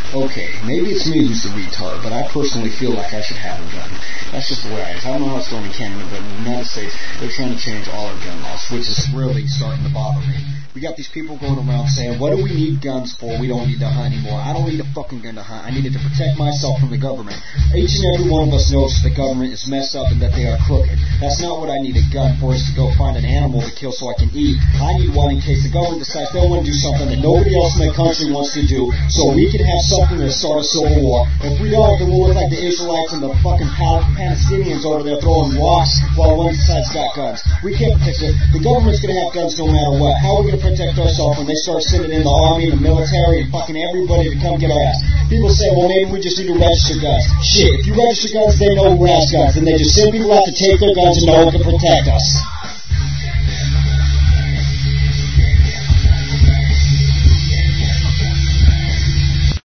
Okay, maybe it's me who's the retard, but I personally feel like I should have a gun. That's just the way I don't know how it's going in Canada, but in the United States, they're trying to change all our gun laws, which is really starting to bother me. We got these people going around saying, what do we need guns for? We don't need to hunt anymore. I don't need a fucking gun to hunt. I need it to protect myself from the government. Each and every one of us knows the government is messed up and that they are crooked. That's not what I need a gun for, is to go find an animal to kill so I can eat. I need one in case the government decides they want to do something that nobody else in the country wants to do, so we can have something to start a civil war. If we don't, then we'll look like the Israelites and the fucking Palestinians over there throwing rocks while one side's got guns. We can't protect it. The government's going to have guns no matter what. How are we going to protect ourselves when they start sending in the army and the military and fucking everybody to come get our ass? People say, well, maybe we just need to register guns. Shit, if you register guns, they know who has guns, and they just send people out to take their guns and no one can protect us.